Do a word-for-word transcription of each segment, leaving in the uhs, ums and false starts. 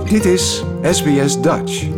Dit is S B S Dutch.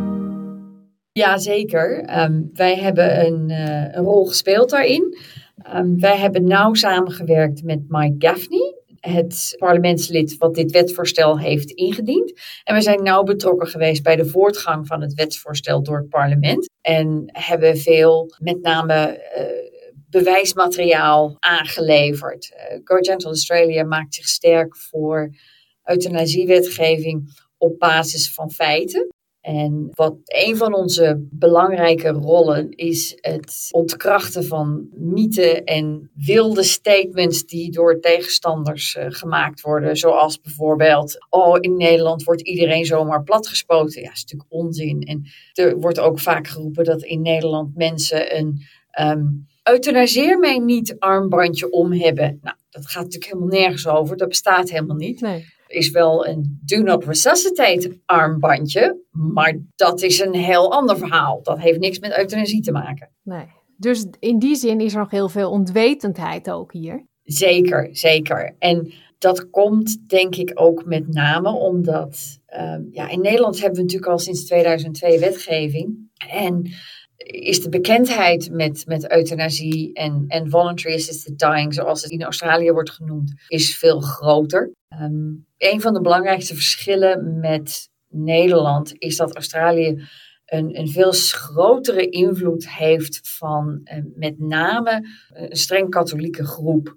Jazeker, um, wij hebben een, uh, een rol gespeeld daarin. Um, wij hebben nauw samengewerkt met Mike Gaffney, het parlementslid wat dit wetsvoorstel heeft ingediend. En we zijn nauw betrokken geweest bij de voortgang van het wetsvoorstel door het parlement. En hebben veel, met name uh, bewijsmateriaal aangeleverd. Uh, Go Gentle Australia maakt zich sterk voor euthanasiewetgeving op basis van feiten. En wat een van onze belangrijke rollen is het ontkrachten van mythen en wilde statements die door tegenstanders uh, gemaakt worden. Zoals bijvoorbeeld, oh, in Nederland wordt iedereen zomaar platgespoten. Ja, dat is natuurlijk onzin. En er wordt ook vaak geroepen dat in Nederland mensen een um, euthanaseer mij niet armbandje om hebben. Nou, dat gaat natuurlijk helemaal nergens over. Dat bestaat helemaal niet. Nee. Er is wel een do not resuscitate armbandje, maar dat is een heel ander verhaal. Dat heeft niks met euthanasie te maken. Nee. Dus in die zin is er nog heel veel onwetendheid ook hier. Zeker, zeker. En dat komt denk ik ook met name omdat um, ja, in Nederland hebben we natuurlijk al sinds tweeduizend twee wetgeving. En is de bekendheid met, met euthanasie en, en voluntary assisted dying, zoals het in Australië wordt genoemd, is veel groter. Um, een van de belangrijkste verschillen met Nederland is dat Australië een, een veel grotere invloed heeft van uh, met name een streng katholieke groep.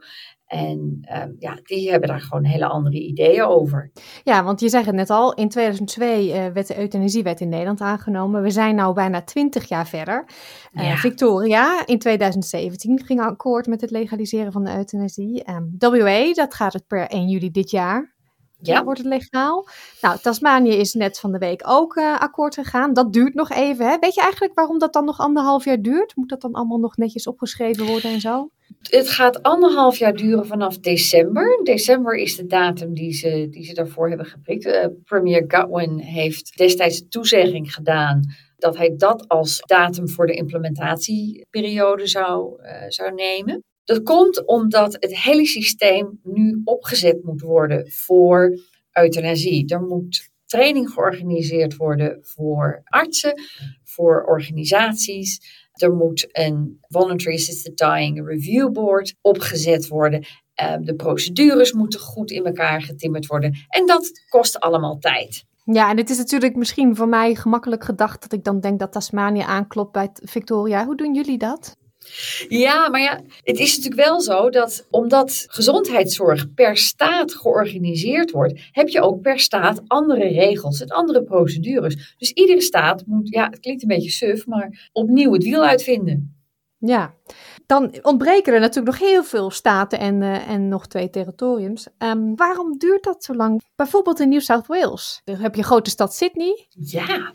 En uh, ja, die hebben daar gewoon hele andere ideeën over. Ja, want je zegt het net al, in tweeduizend twee uh, werd de euthanasiewet in Nederland aangenomen. We zijn nu bijna twintig jaar verder. Uh, Ja. Victoria in tweeduizend zeventien ging akkoord met het legaliseren van de euthanasie. Um, W A, dat gaat het per één juli dit jaar. Ja. Wordt het legaal. Nou, Tasmanië is net van de week ook uh, akkoord gegaan. Dat duurt nog even. Hè? Weet je eigenlijk waarom dat dan nog anderhalf jaar duurt? Moet dat dan allemaal nog netjes opgeschreven worden en zo? Het gaat anderhalf jaar duren vanaf december. December is de datum die ze, die ze daarvoor hebben geprikt. Uh, Premier Godwin heeft destijds de toezegging gedaan dat hij dat als datum voor de implementatieperiode zou, uh, zou nemen. Dat komt omdat het hele systeem nu opgezet moet worden voor euthanasie. Er moet training georganiseerd worden voor artsen, voor organisaties. Er moet een Voluntary Assisted Dying Review Board opgezet worden. De procedures moeten goed in elkaar getimmerd worden. En dat kost allemaal tijd. Ja, en het is natuurlijk misschien voor mij gemakkelijk gedacht dat ik dan denk dat Tasmanië aanklopt bij Victoria. Hoe doen jullie dat? Ja, maar ja, het is natuurlijk wel zo dat omdat gezondheidszorg per staat georganiseerd wordt, heb je ook per staat andere regels en andere procedures. Dus iedere staat moet, ja, het klinkt een beetje suf, maar opnieuw het wiel uitvinden. Ja, dan ontbreken er natuurlijk nog heel veel staten en, uh, en nog twee territoriums. Um, waarom duurt dat zo lang? Bijvoorbeeld in New South Wales. Dan heb je grote stad Sydney. Ja,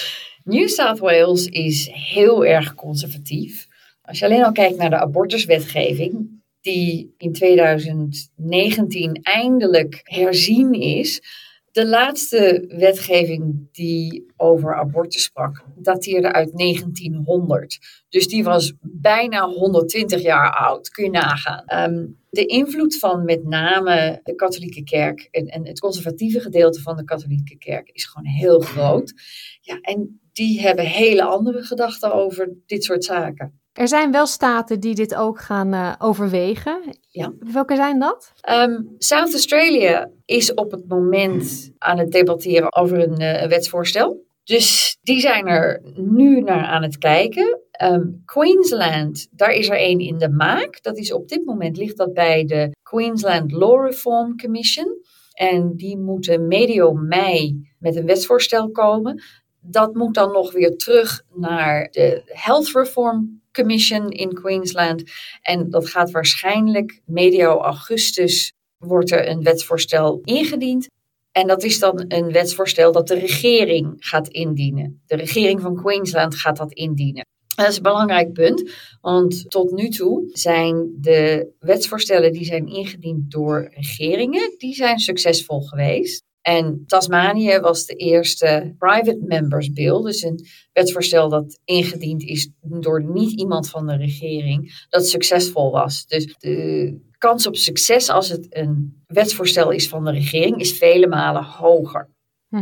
New South Wales is heel erg conservatief. Als je alleen al kijkt naar de abortuswetgeving, die in tweeduizend negentien eindelijk herzien is. De laatste wetgeving die over abortus sprak, dateerde uit negentienhonderd. Dus die was bijna honderdtwintig jaar oud, kun je nagaan. Um, de invloed van met name de katholieke kerk en, en het conservatieve gedeelte van de katholieke kerk is gewoon heel groot. Ja, en die hebben hele andere gedachten over dit soort zaken. Er zijn wel staten die dit ook gaan uh, overwegen. Ja. Welke zijn dat? Um, South Australia is op het moment aan het debatteren over een uh, wetsvoorstel. Dus die zijn er nu naar aan het kijken. Um, Queensland, daar is er één in de maak. Dat is op dit moment ligt dat bij de Queensland Law Reform Commission. En die moeten medio mei met een wetsvoorstel komen. Dat moet dan nog weer terug naar de Health Reform Commission in Queensland. En dat gaat waarschijnlijk medio augustus wordt er een wetsvoorstel ingediend. En dat is dan een wetsvoorstel dat de regering gaat indienen. De regering van Queensland gaat dat indienen. Dat is een belangrijk punt, want tot nu toe zijn de wetsvoorstellen die zijn ingediend door regeringen, die zijn succesvol geweest. En Tasmanië was de eerste private members bill, dus een wetsvoorstel dat ingediend is door niet iemand van de regering, dat succesvol was. Dus de kans op succes als het een wetsvoorstel is van de regering is vele malen hoger. Mm-hmm.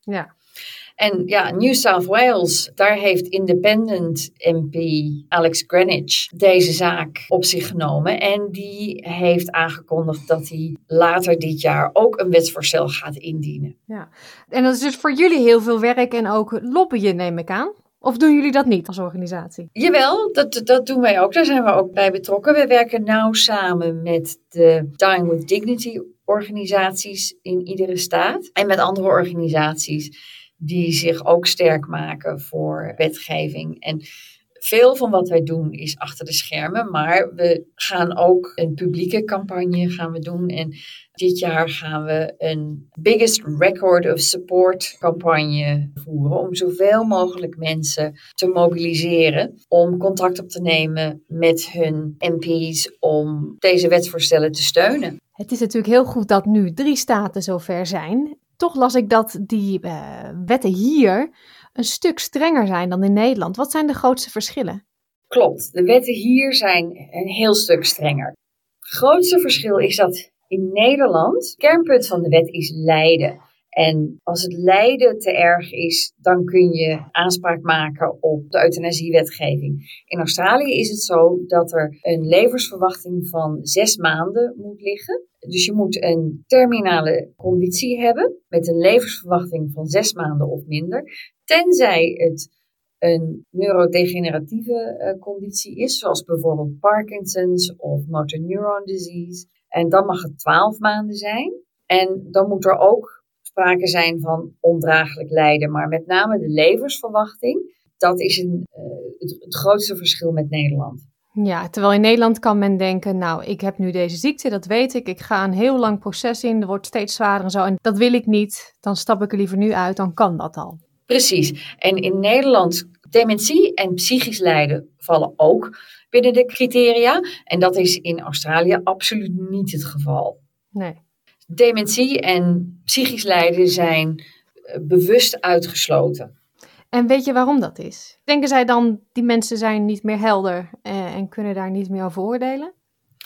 Ja. En ja, New South Wales, daar heeft independent M P Alex Greenwich deze zaak op zich genomen. En die heeft aangekondigd dat hij later dit jaar ook een wetsvoorstel gaat indienen. Ja. En dat is dus voor jullie heel veel werk en ook lobbyen, neem ik aan? Of doen jullie dat niet als organisatie? Jawel, dat, dat doen wij ook. Daar zijn we ook bij betrokken. We werken nauw samen met de Dying with Dignity organisaties in iedere staat. En met andere organisaties die zich ook sterk maken voor wetgeving. En veel van wat wij doen is achter de schermen. Maar we gaan ook een publieke campagne gaan we doen. En dit jaar gaan we een Biggest Record of Support campagne voeren. Om zoveel mogelijk mensen te mobiliseren. Om contact op te nemen met hun M P's om deze wetsvoorstellen te steunen. Het is natuurlijk heel goed dat nu drie staten zover zijn. Toch las ik dat die uh, wetten hier een stuk strenger zijn dan in Nederland. Wat zijn de grootste verschillen? Klopt, de wetten hier zijn een heel stuk strenger. Het grootste verschil is dat in Nederland, het kernpunt van de wet is lijden. En als het lijden te erg is, dan kun je aanspraak maken op de euthanasiewetgeving. In Australië is het zo dat er een levensverwachting van zes maanden moet liggen. Dus je moet een terminale conditie hebben met een levensverwachting van zes maanden of minder. Tenzij het een neurodegeneratieve uh, conditie is, zoals bijvoorbeeld Parkinson's of motor neuron disease. En dan mag het twaalf maanden zijn. En dan moet er ook sprake zijn van ondraaglijk lijden. Maar met name de levensverwachting, dat is een, uh, het, het grootste verschil met Nederland. Ja, terwijl in Nederland kan men denken, nou, ik heb nu deze ziekte, dat weet ik. Ik ga een heel lang proces in, er wordt steeds zwaarder en zo. En dat wil ik niet, dan stap ik er liever nu uit, dan kan dat al. Precies. En in Nederland, dementie en psychisch lijden vallen ook binnen de criteria. En dat is in Australië absoluut niet het geval. Nee. Dementie en psychisch lijden zijn bewust uitgesloten. En weet je waarom dat is? Denken zij dan, die mensen zijn niet meer helder eh, en kunnen daar niet meer over oordelen?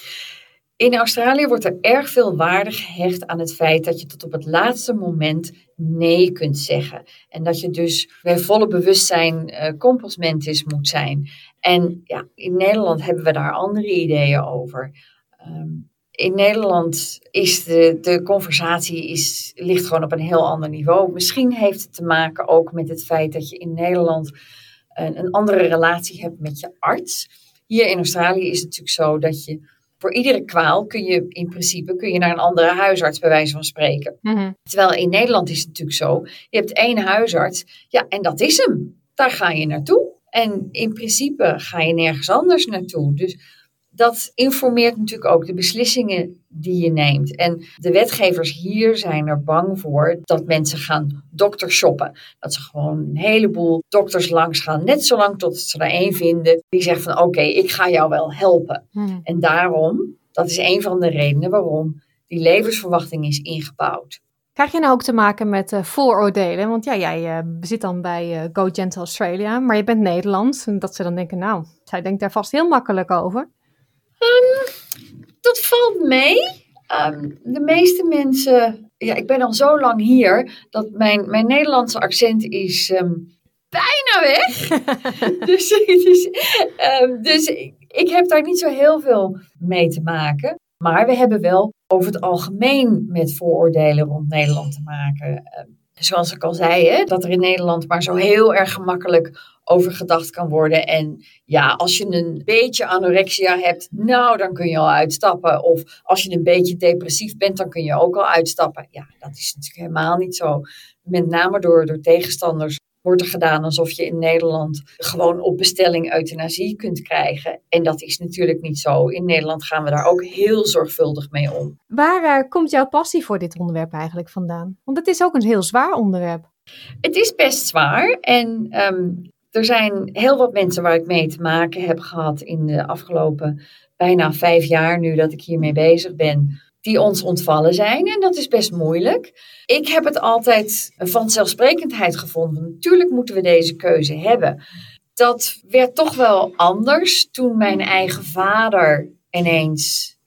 In Australië wordt er erg veel waarde gehecht aan het feit dat je tot op het laatste moment nee kunt zeggen. En dat je dus bij volle bewustzijn uh, compos mentis moet zijn. En ja, in Nederland hebben we daar andere ideeën over. Um, In Nederland is de, de conversatie is, ligt gewoon op een heel ander niveau. Misschien heeft het te maken ook met het feit dat je in Nederland een, een andere relatie hebt met je arts. Hier in Australië is het natuurlijk zo dat je voor iedere kwaal kun je in principe kun je naar een andere huisarts bij wijze van spreken. Mm-hmm. Terwijl in Nederland is het natuurlijk zo, je hebt één huisarts, ja, en dat is hem. Daar ga je naartoe. En in principe ga je nergens anders naartoe. Dus dat informeert natuurlijk ook de beslissingen die je neemt. En de wetgevers hier zijn er bang voor dat mensen gaan doktershoppen. Dat ze gewoon een heleboel dokters langs gaan. Net zolang tot ze er één vinden die zegt van oké, okay, ik ga jou wel helpen. Hmm. En daarom, dat is een van de redenen waarom die levensverwachting is ingebouwd. Krijg je nou ook te maken met uh, vooroordelen? Want ja, jij uh, zit dan bij uh, Go Gentle Australia, maar je bent Nederlands. En dat ze dan denken, nou, zij denkt daar vast heel makkelijk over. Um, dat valt mee. Um, de meeste mensen, ja, ik ben al zo lang hier, dat mijn, mijn Nederlandse accent is um, bijna weg. dus dus, um, dus ik, ik heb daar niet zo heel veel mee te maken. Maar we hebben wel over het algemeen met vooroordelen rond Nederland te maken. Um, zoals ik al zei, hè, dat er in Nederland maar zo heel erg gemakkelijk over gedacht kan worden. En ja, als je een beetje anorexia hebt, nou, dan kun je al uitstappen. Of als je een beetje depressief bent, dan kun je ook al uitstappen. Ja, dat is natuurlijk helemaal niet zo. Met name door, door tegenstanders wordt er gedaan alsof je in Nederland gewoon op bestelling euthanasie kunt krijgen. En dat is natuurlijk niet zo. In Nederland gaan we daar ook heel zorgvuldig mee om. Waar uh, komt jouw passie voor dit onderwerp eigenlijk vandaan? Want het is ook een heel zwaar onderwerp. Het is best zwaar en um, er zijn heel wat mensen waar ik mee te maken heb gehad in de afgelopen bijna vijf jaar nu dat ik hiermee bezig ben, die ons ontvallen zijn. En dat is best moeilijk. Ik heb het altijd vanzelfsprekendheid gevonden. Natuurlijk moeten we deze keuze hebben. Dat werd toch wel anders toen mijn eigen vader ineens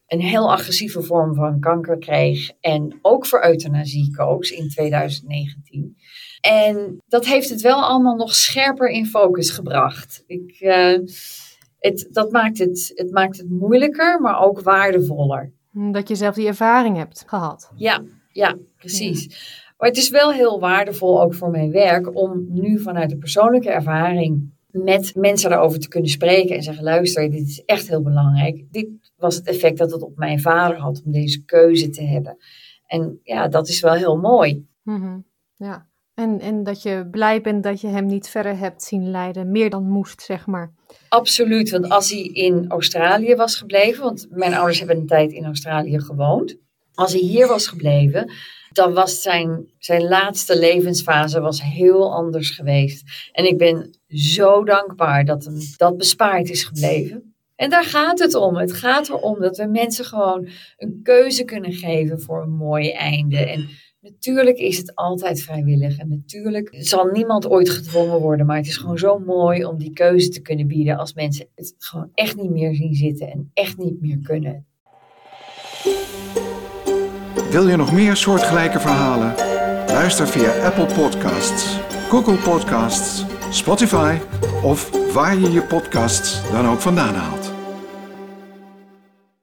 een heel agressieve vorm van kanker kreeg en ook voor euthanasie koos in twintig negentien. En dat heeft het wel allemaal nog scherper in focus gebracht. Ik, uh, het, dat maakt het, het maakt het moeilijker, maar ook waardevoller. Dat je zelf die ervaring hebt gehad. Ja, ja, precies. Ja. Maar het is wel heel waardevol ook voor mijn werk om nu vanuit de persoonlijke ervaring met mensen daarover te kunnen spreken en zeggen, luister, dit is echt heel belangrijk. Dit was het effect dat het op mijn vader had om deze keuze te hebben. En ja, dat is wel heel mooi. Mm-hmm. Ja, en, en dat je blij bent dat je hem niet verder hebt zien lijden, meer dan moest, zeg maar. Absoluut, want als hij in Australië was gebleven, want mijn ouders hebben een tijd in Australië gewoond. Als hij hier was gebleven, dan was zijn, zijn laatste levensfase was heel anders geweest. En ik ben zo dankbaar dat hem dat bespaard is gebleven. En daar gaat het om. Het gaat erom dat we mensen gewoon een keuze kunnen geven voor een mooi einde. En natuurlijk is het altijd vrijwillig. En natuurlijk zal niemand ooit gedwongen worden. Maar het is gewoon zo mooi om die keuze te kunnen bieden als mensen het gewoon echt niet meer zien zitten en echt niet meer kunnen. Wil je nog meer soortgelijke verhalen? Luister via Apple Podcasts, Google Podcasts, Spotify of waar je je podcasts dan ook vandaan haalt.